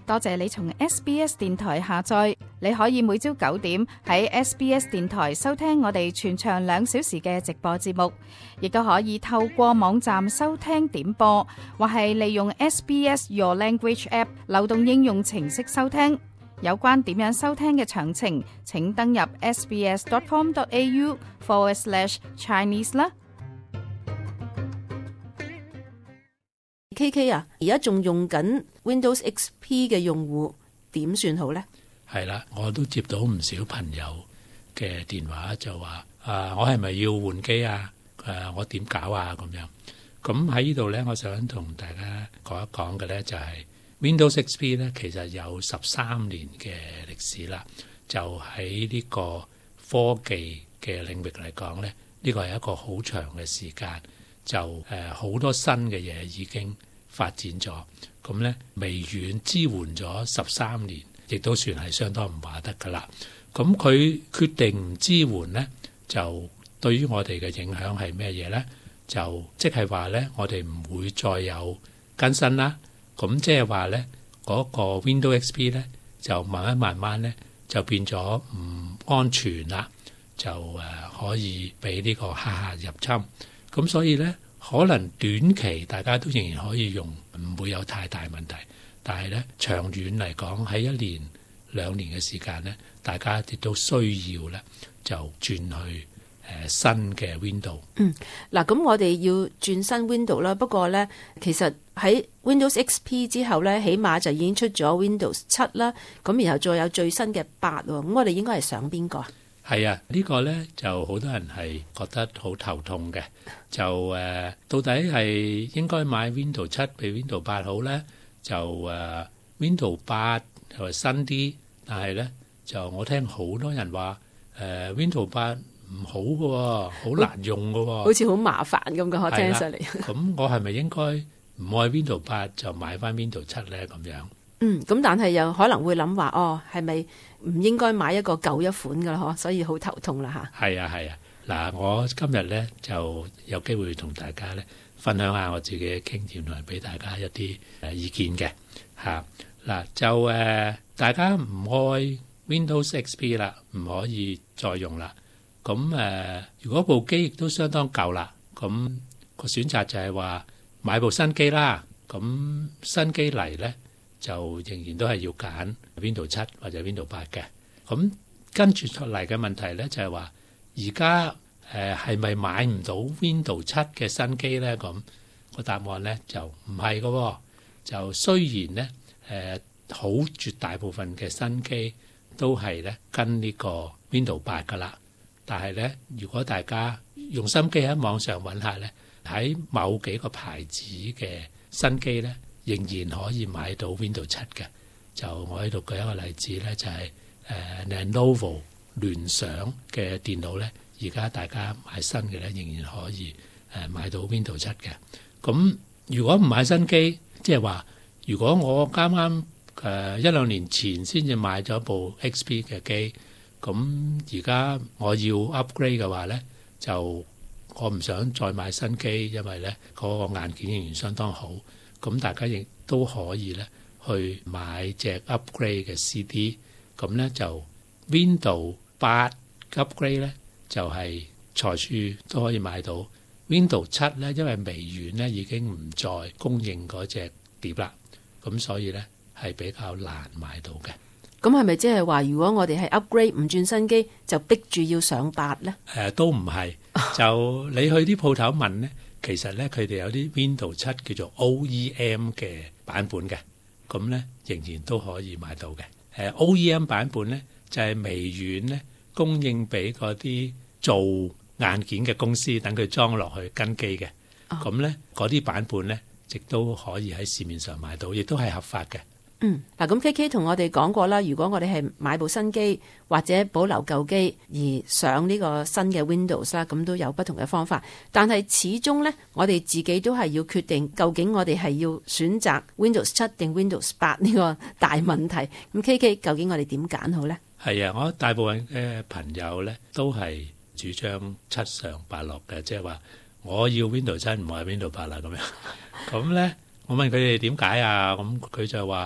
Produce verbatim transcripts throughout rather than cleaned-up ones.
多謝你從 S B S 電台下載，你可以每朝九點喺 S B S 電台收聽我哋全長兩小時嘅直播節目，亦都可以透過網站收聽點播，或係利用 S B S Your Language App 流動應用程式收聽。有關點樣收聽嘅詳情，請登入 sbs.com.au forward slash Chinese 啦。 K K 啊，而家仲用緊 Windows X P 嘅用戶點算好呢？ 係啦，我都接到唔少朋友嘅電話，就話啊，我係咪要換機啊？誒、啊，我點搞啊？咁樣咁喺呢度咧，我想同大家講一講嘅咧，就係、是、Windows X P 咧，其實有十三年嘅歷史啦。就喺呢個科技嘅領域嚟講咧，呢、這個係一個好長嘅時間。就誒好、呃、多新嘅嘢已經發展咗，咁咧微軟支援咗十三年，亦都算係相當唔話得噶啦。咁佢決定唔支援咧，就對於我哋嘅影響係咩嘢咧？就即係話咧，我哋唔會再有更新啦。咁即係話咧，嗰、那個 Windows X P 咧，就慢慢慢慢咧就變咗唔安全啦，就誒、呃、可以俾呢個黑客入侵。咁所以咧，可能短期大家都仍然可以用，唔會有太大問題。但係咧，長遠嚟講，喺一年兩年嘅時間咧，大家亦都需要咧，就轉去誒、呃、新嘅 Windows。 嗯，嗱，咁我哋要轉新 Windows 啦。不過咧，其實喺 Windows X P 之後咧，起碼就已經出咗 Windows 七啦。咁然後再有最新嘅八喎。咁我哋應該係上邊個啊？ 係啊，呢個呢就好多人係覺得好頭痛嘅，就誒、呃、到底係應該買 Windows 七比 Windows 八好呢？就誒、呃、Windows 八就新啲，但係呢，就我聽好多人話誒、呃、Windows 八唔好嘅喎，好難用嘅喎， 好似好麻煩咁嘅，我聽上嚟。 咁我係咪應該唔愛 Windows 八就買翻 Windows 七呢？咁樣？ 嗯，咁但係又可能會諗話，哦，係咪唔應該買一個舊一款噶啦？嗬，所以好頭痛啦吓。 係啊係啊，嗱，我今日咧就有機會同大家咧分享下我自己嘅經驗，同埋俾大家一啲誒意見嘅吓。嗱，就誒、呃、大家唔愛 Windows X P 啦，唔可以再用啦。咁誒、呃，如果部機亦都相當舊啦，咁、那個選擇就係話買部新機啦。咁新機嚟咧，就仍然都係要揀 Windows 七或者 Windows 八嘅。咁跟住出嚟嘅問題咧，就係話而家誒係咪買唔到 Windows 七嘅新機咧？咁、個答案咧就唔係嘅。就雖然咧誒好絕大部分嘅新機都係咧跟呢個 Windows 八噶啦，但係咧如果大家用心機喺網上揾下咧，喺某幾個牌子嘅新機咧，仍然可以買到 Windows 七嘅。就我喺度舉一個例子咧，就係誒 Lenovo 聯想嘅電腦咧，而家大家買新嘅咧，仍然可以誒買到 Windows 七嘅。咁如果唔買新機，即係話如果我啱啱誒一兩年前先至買咗部 X P 嘅機，咁而家我要 upgrade 嘅話咧，就我唔想再買新機，因為咧嗰個硬件仍然相當好。咁大家亦都可以咧去買隻 upgrade 嘅 C D， 咁咧就 Windows 八 upgrade 咧就係財處都可以買到。Windows 七咧，因為微軟咧已經唔再供應嗰隻碟啦，咁所以咧係比較難買到嘅。 咁係咪即係話，如果我哋係 upgrade 唔轉新機，就逼住要上八咧？ 誒、呃，都唔係，就你去啲鋪頭問咧。其實咧，佢哋有啲 Windows 七叫做 O E M 嘅版本嘅，咁咧仍然都可以買到嘅。誒 O E M 版本咧就係微軟咧供應俾嗰啲做硬件嘅公司，等佢裝落去跟機嘅。咁咧嗰啲版本咧，亦都可以喺市面上買到，亦都係合法嘅。 嗯，嗱，咁 K K 同我哋講過啦，如果我哋係買部新機或者保留舊機而上呢個新嘅 Windows 啦，咁都有不同嘅方法。但係始終呢，我哋自己都係要決定究竟我哋係要選擇 Windows 七定 Windows 八呢個大問題。咁 K K 究竟我哋點揀好呢？係啊，我大部分嘅朋友呢都係主張七上八落嘅，即係話我要 Windows 七唔係 Windows 八啦咁樣。咁呢，我問佢哋點解啊？咁佢就話。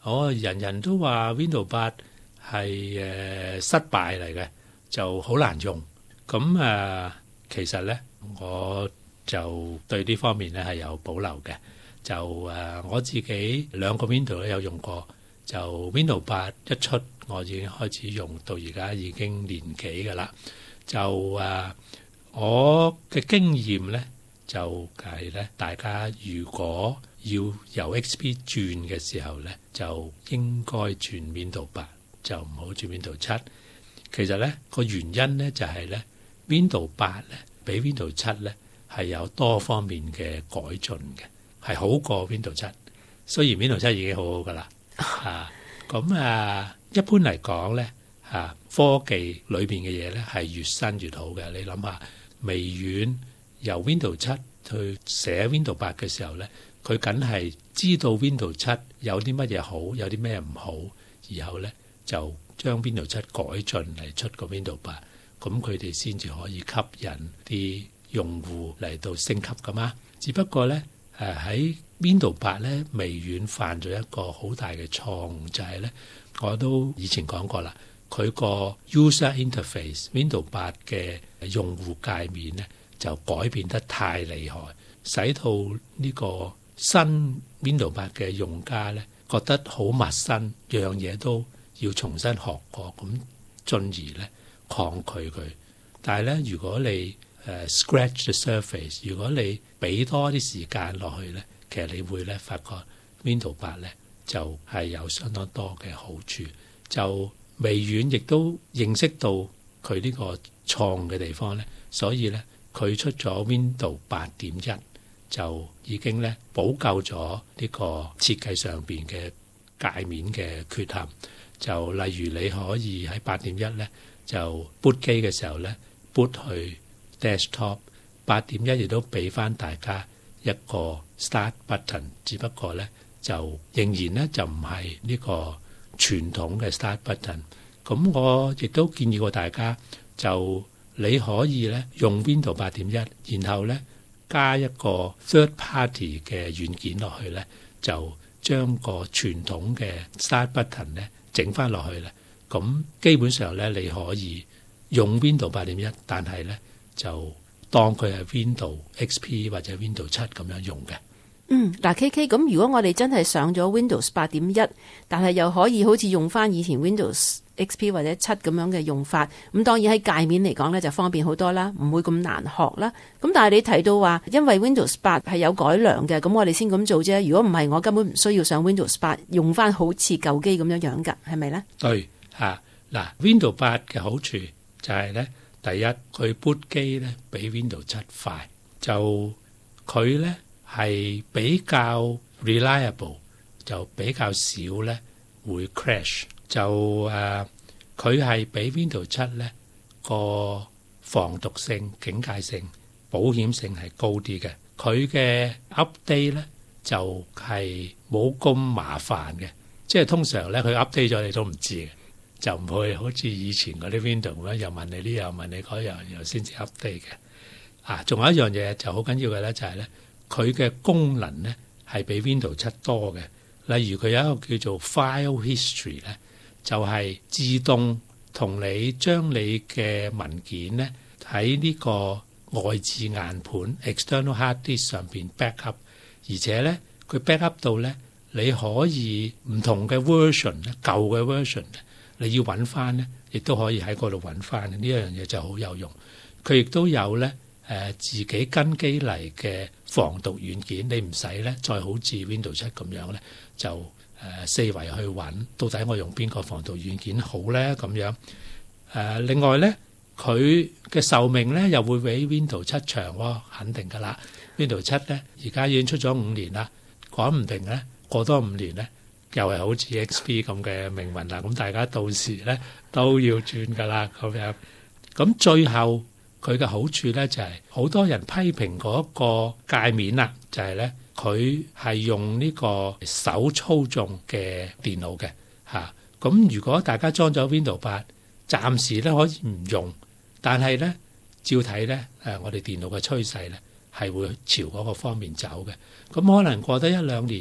我人人都話 Windows 八係誒、呃、失敗嚟嘅，就好難用。咁誒、呃，其實咧我就對呢方面咧係有保留嘅。就誒、呃、我自己兩個 Windows 都有用過，就 Windows 八一出我已經開始用到而家已經年幾㗎啦。就誒、呃、我嘅經驗咧就係咧，大家如果要由 X P 轉嘅時候咧，就應該轉 Windows 八，就唔好轉 Windows 七。其實咧個原因咧就係咧 Windows 八咧比 Windows 七咧係有多方面嘅改進嘅，係好過 Windows 七。雖然 Windows 七已經好好噶啦，啊咁啊一般嚟講咧啊科技裏邊嘅嘢咧係越新越好嘅。你諗下，微軟由 Windows 七去寫 Windows 八嘅時候咧，佢梗係知道 Windows 七有啲乜嘢好，有啲咩唔好，然後咧就將 Windows 七改進嚟出個 Windows 八，咁佢哋先至可以吸引啲用戶嚟到升級噶嘛。只不過咧誒喺 Windows 八咧，微軟犯咗一個好大嘅錯誤，就係咧我都以前講過啦，佢個 user interface Windows 八嘅用戶界面咧就改變得太厲害，使到呢個新 Windows 八嘅用家咧覺得好陌生，樣嘢都要重新學過，咁進而咧抗拒佢。但係咧，如果你誒、uh, scratch the surface， 如果你俾多啲時間落去咧，其實你會咧發覺 Windows 八咧就係、是、有相當多嘅好處。就微軟亦都認識到佢呢個錯誤嘅地方咧，所以咧佢出咗 Windows 八點一，就已經咧補救咗呢個設計上邊嘅界面嘅缺陷。就例如你可以喺八點一咧就 boot 機嘅時候咧 boot 去 desktop， 八點一亦都俾翻大家一個 start button， 只不過咧就仍然咧就唔係呢個傳統嘅 start button。咁我亦都建議過大家，就你可以咧用 Windows 八點一，然後咧加一個 third party 嘅軟件落去咧，就將個傳統嘅 start button 咧整翻落去咧。咁基本上咧你可以用 Windows 八點一，但係咧就當佢係 Windows X P 或者 Windows 七咁樣用嘅。 嗯，嗱 K K， 咁如果我哋真係上咗 Windows 八點一，但係又可以好似用翻以前 Windows X P 或者七咁樣嘅用法，咁當然喺界面嚟講咧就方便好多啦，唔會咁難學啦。咁但係你提到話，因為 Windows 八係有改良嘅，咁我哋先咁做啫。如果唔係，我根本唔需要上 Windows 八，用翻好似舊機咁樣樣㗎，係咪咧？ 對嚇，嗱 Windows 八嘅好處就係咧，第一佢 boot 機咧比 Windows 七快，就佢咧係比較 reliable， 就比較少咧會 crash。就誒，佢係比 Windows 七咧個防毒性、警戒性、保險性係高啲嘅。佢嘅 update 咧就係冇咁麻煩嘅，即係通常咧佢 update 咗你都唔知嘅，就唔會好似以前嗰啲 Windows 咁樣又問你呢樣問你嗰樣，又先至 update 嘅。啊，仲有一樣嘢就好緊要嘅咧，就係咧佢嘅功能咧係比 Windows 七多嘅。例如佢有一個叫做 File History 咧。就係自動同你將你嘅文件咧喺呢個外置硬盤 external hard disk 上邊 backup， 而且咧佢 backup 到咧你可以唔同嘅 version 咧舊嘅 version 咧你要揾翻咧，亦都可以喺嗰度揾翻。呢一樣嘢就好有用。佢亦都有咧誒、呃、自己跟機嚟嘅防毒軟件，你唔使咧再好似 Windows 七咁樣咧就。誒、呃、四圍去揾，到底我用邊個防毒軟件好咧？咁樣誒、呃，另外咧，佢嘅壽命咧又會比 Windows 七長喎、哦，肯定噶啦。Windows 七咧而家已經出咗五年啦，講唔定咧過多五年咧又係好似 X P 咁嘅命運啦。咁大家到時咧都要轉噶啦，咁樣。咁最後佢嘅好處咧就係、是、好多人批評嗰個界面啦，就係、是、咧。佢係用呢個手操縱嘅電腦嘅嚇，咁、啊、如果大家裝咗 Windows 八，暫時咧可以唔用，但係咧照睇咧誒，我哋電腦嘅趨勢咧係會朝嗰個方面走嘅。咁可能過得一兩年，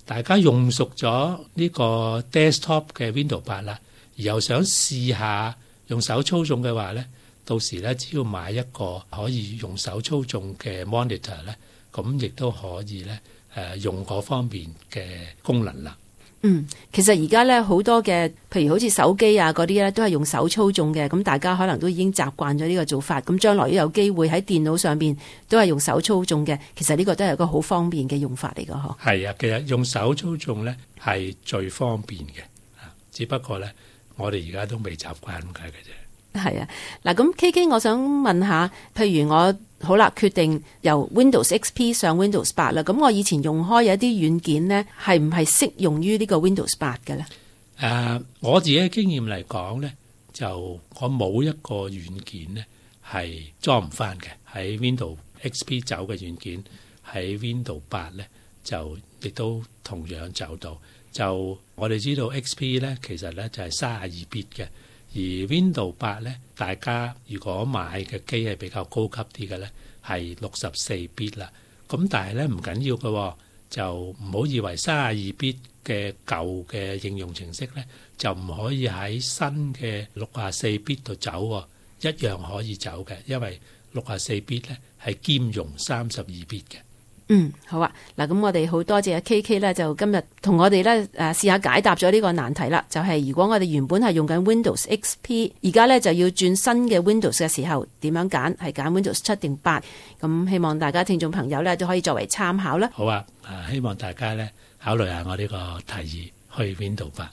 大家用熟咗呢個 desktop 嘅 Windows 八啦，而又想試下用手操縱嘅話咧，到時咧只要買一個可以用手操縱嘅 monitor 咧，咁亦都可以咧誒用嗰方面嘅功能啦。 嗯，其實而家咧好多嘅，譬如好似手機啊嗰啲咧，都係用手操縱嘅。咁大家可能都已經習慣咗呢個做法。咁將來都有機會喺電腦上邊都係用手操縱嘅。其實呢個都係一個好方便嘅用法嚟㗎，嗬。 係啊，其實用手操縱咧係最方便嘅，只不過咧我哋而家都未習慣咁解嘅啫。 係啊，嗱咁 K K， 我想問下，譬如我好啦，決定由 Windows X P 上 Windows 八啦，咁我以前用開有一啲軟件呢，係唔係適用於呢個 Windows 八嘅咧？ 誒、uh, 我自己嘅經驗嚟講咧，就我冇一個軟件咧係裝唔翻嘅，喺 Windows X P 走嘅軟件喺 Windows 八咧就亦都同樣走到。就我哋知道 X P 咧其實咧就係三十二 bit 嘅，而 Windows 八咧大家如果買嘅機係比較高級啲嘅咧係六十四 bit 啦。咁但係咧唔緊要嘅，就唔好以為三十二 bit嘅舊嘅應用程式咧，就唔可以喺新嘅六十四 bit 度走喎，一樣可以走嘅，因為六十四 bit 咧係兼容三十二 bit 嘅。 嗯，好啊，嗱，咁我哋好多謝 K K 咧，就今日同我哋咧誒試下解答咗呢個難題啦。就係、是、如果我哋原本係用緊 Windows X P， 而家咧就要轉新嘅 Windows 嘅時候，點樣揀？係揀 Windows 七定八？咁希望大家聽眾朋友咧都可以作為參考啦。 好啊，誒希望大家咧考慮下我呢個提議，去 Windows 八。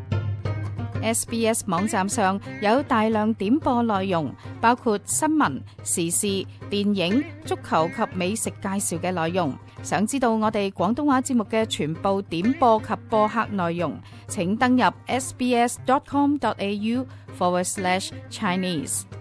S B S 網站上有大量點播內容，包括新聞、時事、電影、足球及美食介紹嘅內容。想知道我哋廣東話節目嘅全部點播及播客內容，請登入 sbs dot com dot a u forward slash Chinese。